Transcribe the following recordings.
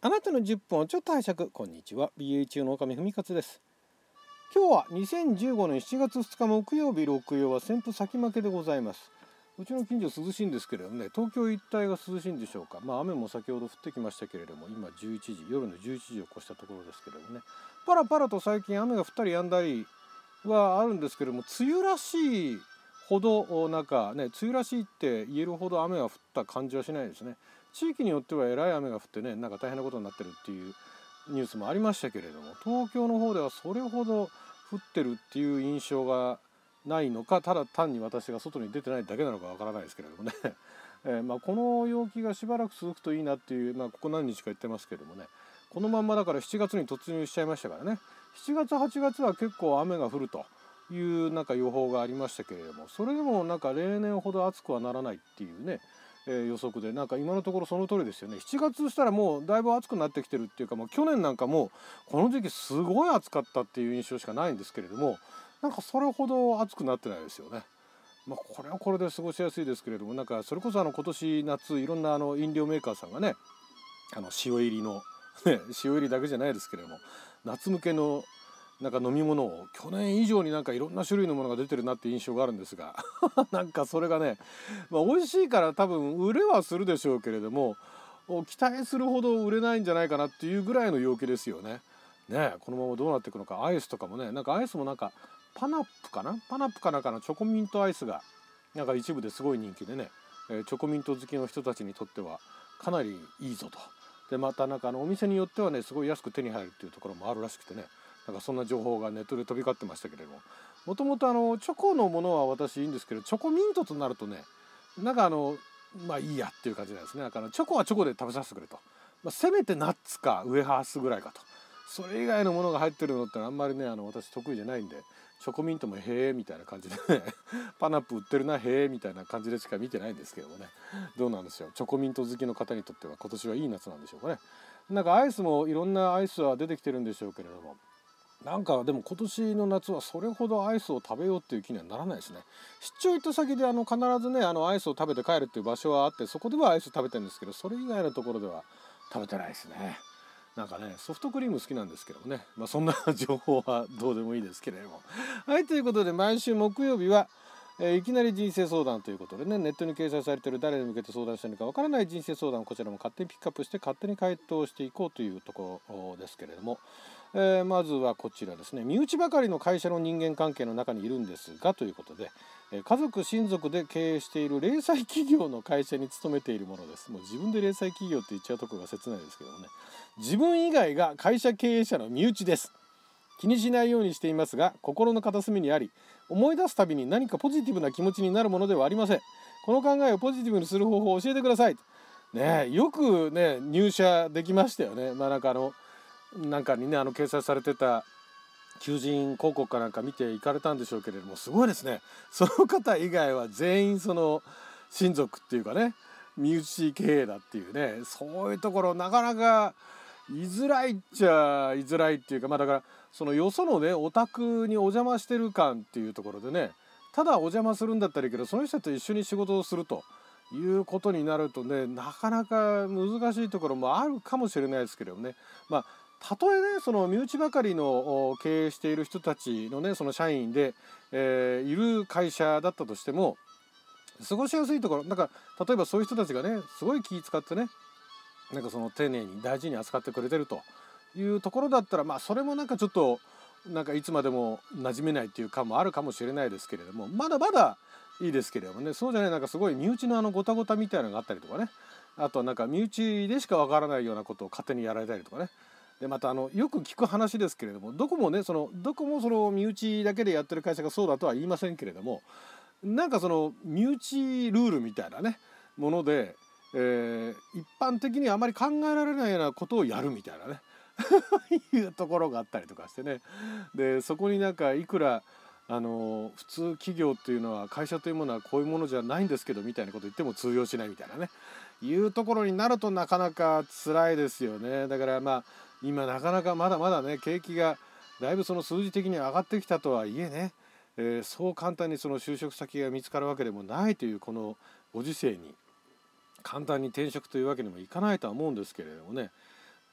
あなたの10分をちょっと拝借。こんにちは、 BH の岡見文勝です。今日は2015年7月2日木曜日、六曜は旋風先負けでございます。うちの近所涼しいんですけれどもね、東京一帯が涼しいんでしょうか。雨も先ほど降ってきましたけれども、今11時、夜の11時を越したところですけれどもね、パラパラと最近雨が降ったり止んだりはあるんですけれども、梅雨らしいほど梅雨らしいって言えるほど雨が降った感じはしないですね。地域によってはえらい雨が降ってね、大変なことになってるっていうニュースもありましたけれども、東京の方ではそれほど降ってるっていう印象がないのか、ただ単に私が外に出てないだけなのかわからないですけれどもねこの陽気がしばらく続くといいなっていう、ここ何日か言ってますけれどもね、このまんまだから7月に突入しちゃいましたからね。7月8月は結構雨が降るという予報がありましたけれども、それでも例年ほど暑くはならないっていうね、予測で今のところその通りですよね。7月したらもうだいぶ暑くなってきてるっていうか、去年なんかもうこの時期すごい暑かったっていう印象しかないんですけれども、それほど暑くなってないですよね。これはこれで過ごしやすいですけれども、それこそ今年夏いろんな飲料メーカーさんがね、塩入りの塩入りだけじゃないですけれども、夏向けの飲み物を去年以上にいろんな種類のものが出てるなっていう印象があるんですがそれがね、美味しいから多分売れはするでしょうけれども、期待するほど売れないんじゃないかなっていうぐらいの陽気ですよね。このままどうなっていくのか。アイスとかもね、アイスもパナップかなのチョコミントアイスが一部ですごい人気でね、チョコミント好きの人たちにとってはかなりいいぞと。でまたお店によってはね、すごい安く手に入るっていうところもあるらしくてね、そんな情報がネットで飛び交ってましたけれども、もともとチョコのものは私いいんですけど、チョコミントとなるとね、いいやっていう感じなんですね。チョコはチョコで食べさせてくれと、せめてナッツかウエハースぐらいかと。それ以外のものが入ってるのってあんまりね、私得意じゃないんで、チョコミントもへえみたいな感じでねパナップ売ってるなへえみたいな感じでしか見てないんですけどもね、どうなんでしょう。チョコミント好きの方にとっては今年はいい夏なんでしょうかね。アイスもいろんなアイスは出てきてるんでしょうけれども、でも今年の夏はそれほどアイスを食べようっていう気にはならないですね。出張行った先で必ずね、アイスを食べて帰るっていう場所はあって、そこではアイス食べてるんですけど、それ以外のところでは食べてないですね。ソフトクリーム好きなんですけどもね、そんな情報はどうでもいいですけれどもはい、ということで毎週木曜日は、いきなり人生相談ということでね、ネットに掲載されている誰に向けて相談してるのかわからない人生相談をこちらも勝手にピックアップして勝手に回答していこうというところですけれども、まずはこちらですね。身内ばかりの会社の人間関係の中にいるんですがということで、家族親族で経営している零細企業の会社に勤めているものです。もう自分で零細企業って言っちゃうところが切ないですけどもね、自分以外が会社経営者の身内です。気にしないようにしていますが、心の片隅にあり、思い出すたびに何かポジティブな気持ちになるものではありません。この考えをポジティブにする方法を教えてください。ね、よくね入社できましたよね。にね掲載されてた求人広告か見て行かれたんでしょうけれども、すごいですね。その方以外は全員その親族っていうかね、身内経営だっていうね、そういうところなかなか居づらいっちゃ居づらいっていうか、だからそのよそのねお宅にお邪魔してる感っていうところでね、ただお邪魔するんだったらいいけど、その人と一緒に仕事をするということになるとね、なかなか難しいところもあるかもしれないですけどね。たとえね、その身内ばかりの経営している人たちのね、その社員で、いる会社だったとしても、過ごしやすいところ、例えばそういう人たちがね、すごい気使ってね、その丁寧に大事に扱ってくれてるというところだったら、それもちょっといつまでも馴染めないっていう感もあるかもしれないですけれども、まだまだいいですけれどもね、そうじゃないすごい身内のごたごたみたいなのがあったりとかね、あと身内でしかわからないようなことを勝手にやられたりとかね。でまたよく聞く話ですけれども、どこもその身内だけでやってる会社がそうだとは言いませんけれども、その身内ルールみたいなねもので、一般的にあまり考えられないようなことをやるみたいなねいうところがあったりとかしてね。でそこにいくら普通企業っていうのは会社というものはこういうものじゃないんですけどみたいなこと言っても通用しないみたいなね、いうところになるとなかなか辛いですよね。だから今なかなかまだまだね、景気がだいぶその数字的に上がってきたとはいえね、そう簡単にその就職先が見つかるわけでもないというこのご時世に簡単に転職というわけにもいかないとは思うんですけれどもね。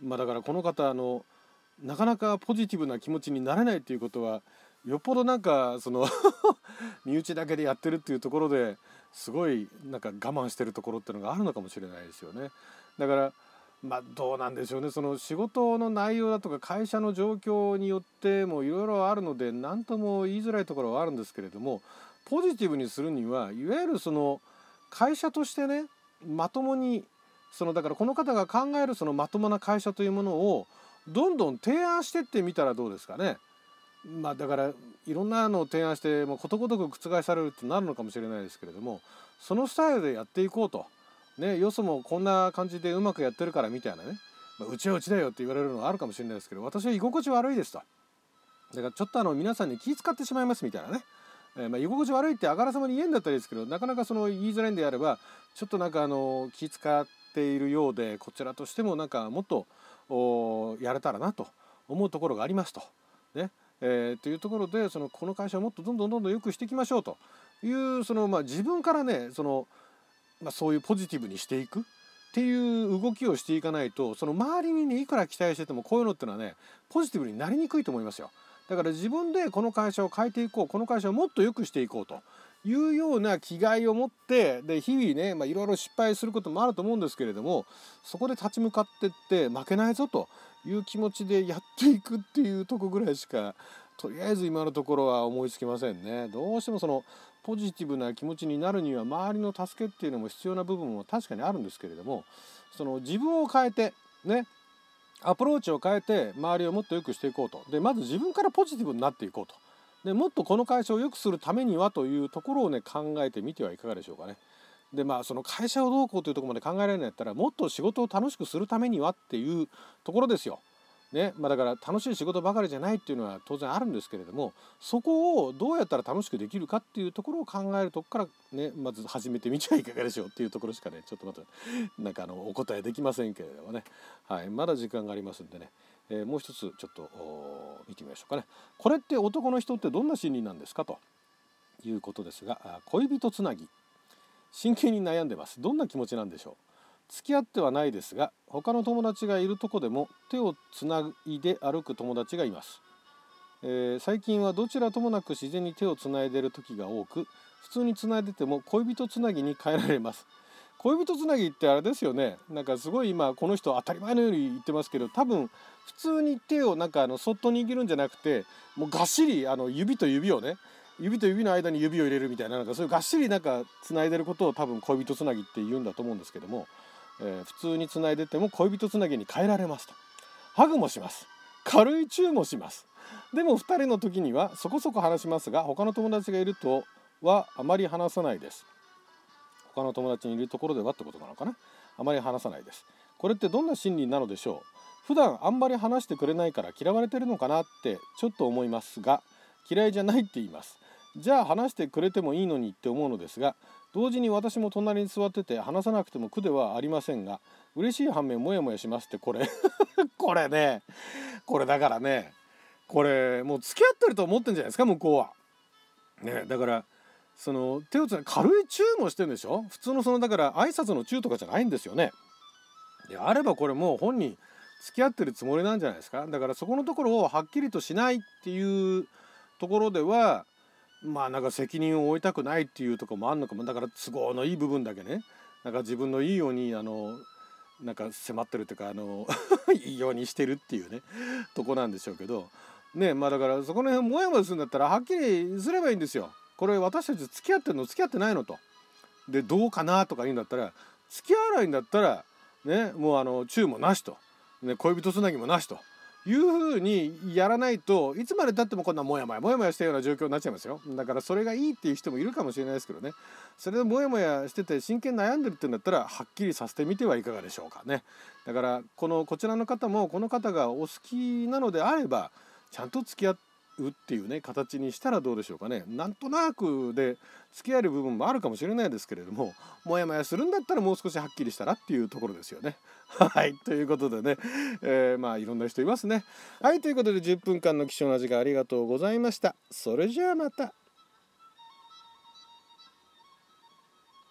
だからこの方なかなかポジティブな気持ちになれないっていうことは、よっぽどなんか身内だけでやってるっていうところですごいなんか我慢してるところっていうのがあるのかもしれないですよね。だからどうなんでしょうね。その仕事の内容だとか会社の状況によってもいろいろあるので何とも言いづらいところはあるんですけれども、ポジティブにするにはいわゆる会社としてね、まともにだからこの方が考えるまともな会社というものをどんどん提案してってみたらどうですかね。だからいろんなのを提案してもうことごとく覆されるってなるのかもしれないですけれども、そのスタイルでやっていこうとね、よそもこんな感じでうまくやってるからみたいなね、うちはうちだよって言われるのはあるかもしれないですけど、私は居心地悪いですと。だからちょっと皆さんに気遣ってしまいますみたいなね、居心地悪いってあからさまに言えんだったらいいですけど、なかなか言いづらいんであれば、ちょっとなんか気遣っているようで、こちらとしてもなんかもっとやれたらなと思うところがありますとね。というところでこの会社をもっとどんどん良くしていきましょうという自分からねそういうポジティブにしていくっていう動きをしていかないと、周りにねいくら期待しててもこういうのってのはねポジティブになりにくいと思いますよ。だから自分でこの会社を変えていこう、この会社をもっと良くしていこうというような気概を持って、で日々ねいろいろ失敗することもあると思うんですけれども、そこで立ち向かってって負けないぞという気持ちでやっていくっていうとこぐらいしかとりあえず今のところは思いつきませんね。どうしてもポジティブな気持ちになるには周りの助けっていうのも必要な部分も確かにあるんですけれども、自分を変えてねアプローチを変えて周りをもっと良くしていこうと。でまず自分からポジティブになっていこうと。でもっとこの会社を良くするためにはというところをね考えてみてはいかがでしょうかね。で会社をどうこうというところまで考えられないんだったら、もっと仕事を楽しくするためにはっていうところですよ。ね、だから楽しい仕事ばかりじゃないっていうのは当然あるんですけれども、そこをどうやったら楽しくできるかっていうところを考えるとこからねまず始めてみてはいかがでしょうっていうところしかねちょっとまたなんかお答えできませんけれどもね、はい、まだ時間がありますんでね、もう一つちょっと見てみましょうかね。これって男の人ってどんな心理なんですかということですが、恋人つなぎ真剣に悩んでます。どんな気持ちなんでしょう。付き合ってはないですが、他の友達がいるとこでも手をつないで歩く友達がいます。最近はどちらともなく自然に手をつないでいる時が多く、普通につないでても恋人つなぎに変えられます。恋人つなぎってあれですよね。なんかすごい今この人当たり前のように言ってますけど、多分普通に手をなんかそっと握るんじゃなくて、もうがっしり指と指をね、指と指の間に指を入れるみたいな、なんかそういうがっしりなんかつないでることを多分恋人つなぎって言うんだと思うんですけども、普通につないでても恋人つなぎに変えられますと。ハグもします。軽いチューもします。でも2人の時にはそこそこ話しますが、他の友達がいるとはあまり話さないです。他の友達にいるところではってことなのかな。あまり話さないです。これってどんな心理なのでしょう。普段あんまり話してくれないから嫌われてるのかなってちょっと思いますが、嫌いじゃないって言います。じゃあ話してくれてもいいのにって思うのですが、同時に私も隣に座ってて話さなくても苦ではありませんが、嬉しい反面モヤモヤしますって。これこれね、これだからね、これもう付き合ってると思ってんじゃないですか向こうはね。だから手をつない軽いチューもしてるんでしょ。普通のだから挨拶のチューとかじゃないんですよね。であればこれもう本人付き合ってるつもりなんじゃないですか。だからそこのところをはっきりとしないっていうところではなんか責任を負いたくないっていうところもあるのかも。だから都合のいい部分だけね、なんか自分のいいようになんか迫ってるっていうかいいようにしてるっていうねとこなんでしょうけどね。だからそこの辺もやもやするんだったらはっきりすればいいんですよ。これ私たち付き合ってるの付き合ってないのと。でどうかなとか言うんだったら、付き合わないんだったらねもうチューもなしと、ね、恋人つなぎもなしという風にやらないと、いつまでたってもこんなモヤモヤしたような状況になっちゃいますよ。だからそれがいいっていう人もいるかもしれないですけどね、それでモヤモヤしてて真剣に悩んでるってんだったらはっきりさせてみてはいかがでしょうかね。だからこちらの方もこの方がお好きなのであればちゃんと付き合うっていうね形にしたらどうでしょうかね。なんとなくで付き合える部分もあるかもしれないですけれども、モヤモヤするんだったらもう少しはっきりしたらっていうところですよね。はいということでね、いろんな人いますね。はいということで10分間の貴重な時間ありがとうございました。それじゃあまた。